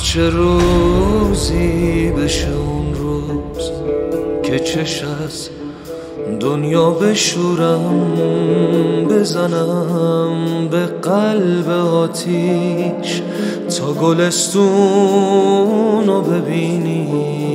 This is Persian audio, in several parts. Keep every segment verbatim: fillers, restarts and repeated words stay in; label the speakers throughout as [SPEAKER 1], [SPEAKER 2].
[SPEAKER 1] چه روزی بشه اون روز که چش از دنیا بشورم، بزنم به قلب آتیش تا گلستون رو ببینی.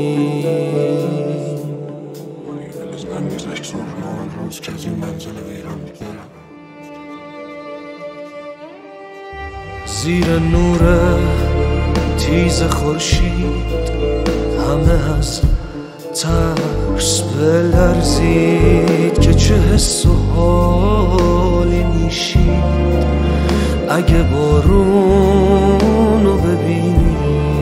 [SPEAKER 1] زیر نور تیز خورشید همه از ترس بلرزید که چه حس و حالی میشید اگه بارون رو ببینی.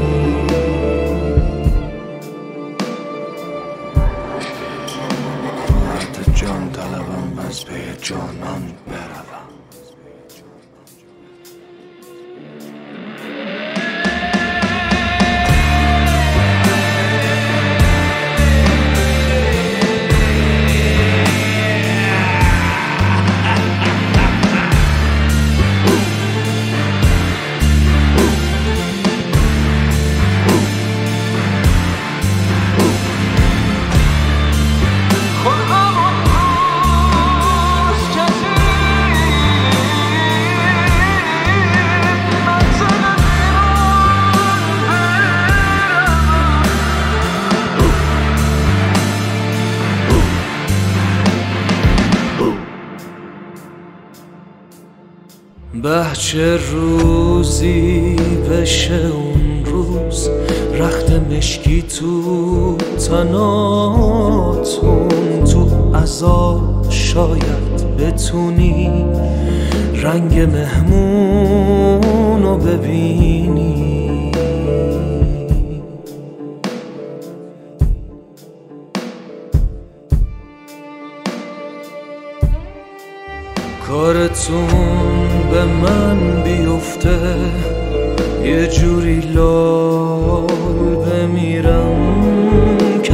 [SPEAKER 1] مرد جان طلبم از پی جانان بروم. به چه روزی بشه اون روز رخت مشکی تو تناتون، تو عزا شاید بتونی رنگ مهمون رو ببینی. کارتون به من بیفته یه جوری لال بمیرم،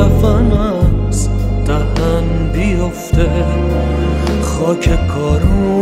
[SPEAKER 1] کفن از دهن بیفته خاک کارون